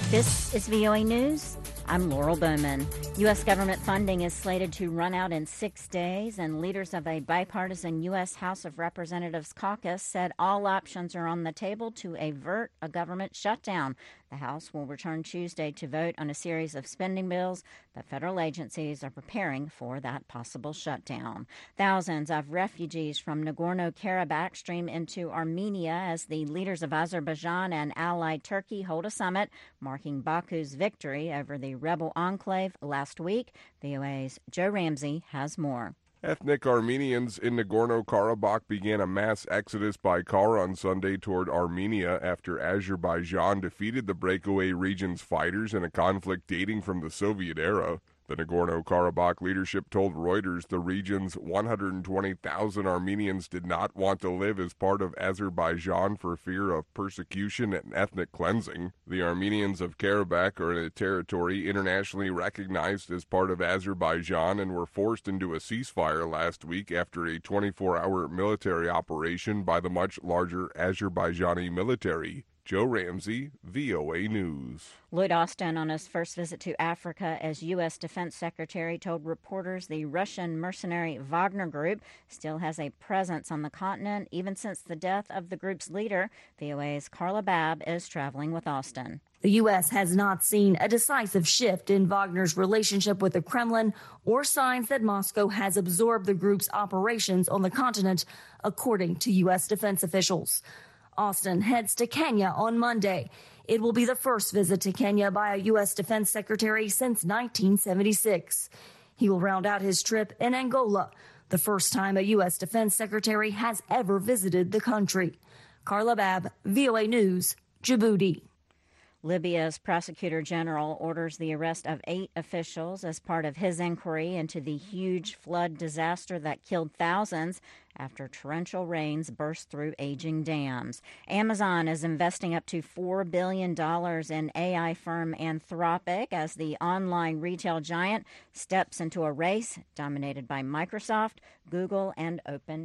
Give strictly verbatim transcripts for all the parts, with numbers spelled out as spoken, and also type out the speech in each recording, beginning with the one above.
This is V O A News. I'm Laurel Bowman. U S government funding is slated to run out in six days, and leaders of a bipartisan U S House of Representatives caucus said all options are on the table to avert a government shutdown. The House will return Tuesday to vote on a series of spending bills, but federal agencies are preparing for that possible shutdown. Thousands of refugees from Nagorno-Karabakh stream into Armenia as the leaders of Azerbaijan and allied Turkey hold a summit marking Baku's victory over the rebel enclave last week. V O A's Joe Ramsey has more. Ethnic Armenians in Nagorno-Karabakh began a mass exodus by car on Sunday toward Armenia after Azerbaijan defeated the breakaway region's fighters in a conflict dating from the Soviet era. The Nagorno-Karabakh leadership told Reuters the region's one hundred twenty thousand Armenians did not want to live as part of Azerbaijan for fear of persecution and ethnic cleansing. The Armenians of Karabakh are in a territory internationally recognized as part of Azerbaijan and were forced into a ceasefire last week after a twenty-four hour military operation by the much larger Azerbaijani military. Joe Ramsey, V O A News. Lloyd Austin, on his first visit to Africa as U S Defense Secretary, told reporters the Russian mercenary Wagner Group still has a presence on the continent, even since the death of the group's leader. V O A's Carla Babb is traveling with Austin. The U S has not seen a decisive shift in Wagner's relationship with the Kremlin or signs that Moscow has absorbed the group's operations on the continent, according to U S defense officials. Austin heads to Kenya on Monday. It will be the first visit to Kenya by a U S defense secretary since nineteen seventy-six. He will round out his trip in Angola, the first time a U S defense secretary has ever visited the country. Carla Babb, V O A News, Djibouti. Libya's prosecutor general orders the arrest of eight officials as part of his inquiry into the huge flood disaster that killed thousands after torrential rains burst through aging dams. Amazon is investing up to four billion dollars in A I firm Anthropic as the online retail giant steps into a race dominated by Microsoft, Google, and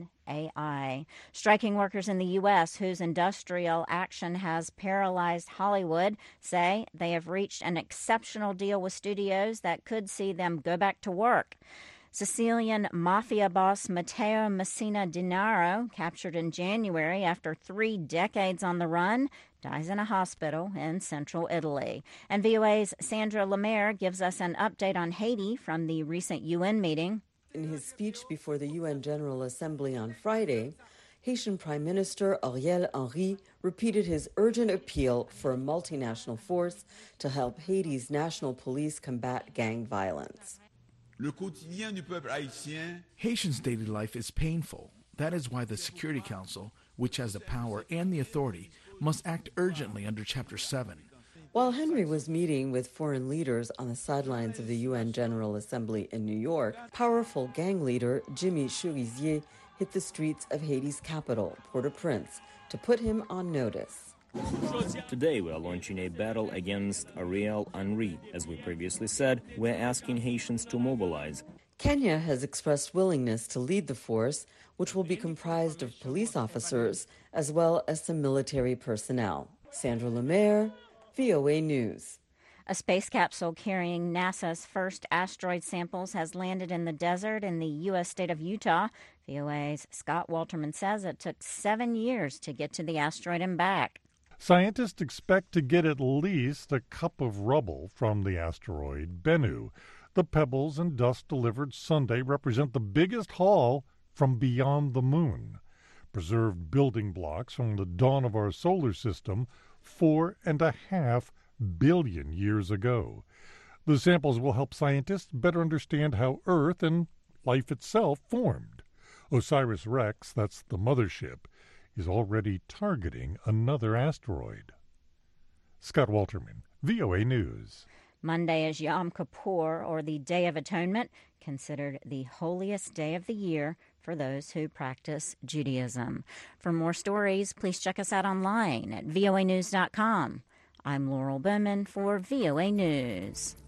OpenAI. Striking workers in the U S whose industrial action has paralyzed Hollywood say they have reached an exceptional deal with studios that could see them go back to work. Sicilian mafia boss Matteo Messina Denaro, captured in January after three decades on the run, dies in a hospital in central Italy. And V O A's Sandra Lemaire gives us an update on Haiti from the recent U N meeting. In his speech before the U N General Assembly on Friday, Haitian Prime Minister Ariel Henry repeated his urgent appeal for a multinational force to help Haiti's national police combat gang violence. Haitians' daily life is painful. That is why the Security Council, which has the power and the authority, must act urgently under Chapter seven. While Henry was meeting with foreign leaders on the sidelines of the U N General Assembly in New York, powerful gang leader Jimmy Cherizier hit the streets of Haiti's capital, Port-au-Prince, to put him on notice. Today we are launching a battle against Ariel Henry. As we previously said, we're asking Haitians to mobilize. Kenya has expressed willingness to lead the force, which will be comprised of police officers as well as some military personnel. Sandra Lemaire, V O A News. A space capsule carrying NASA's first asteroid samples has landed in the desert in the U S state of Utah. V O A's Scott Walterman says it took seven years to get to the asteroid and back. Scientists expect to get at least a cup of rubble from the asteroid Bennu. The pebbles and dust delivered Sunday represent the biggest haul from beyond the moon. Preserved building blocks from the dawn of our solar system four and a half billion years ago. The samples will help scientists better understand how Earth and life itself formed. OSIRIS-REx, that's the mothership, is already targeting another asteroid. Scott Walterman, V O A News. Monday is Yom Kippur, or the Day of Atonement, considered the holiest day of the year for those who practice Judaism. For more stories, please check us out online at V O A news dot com. I'm Laurel Bowman for V O A News.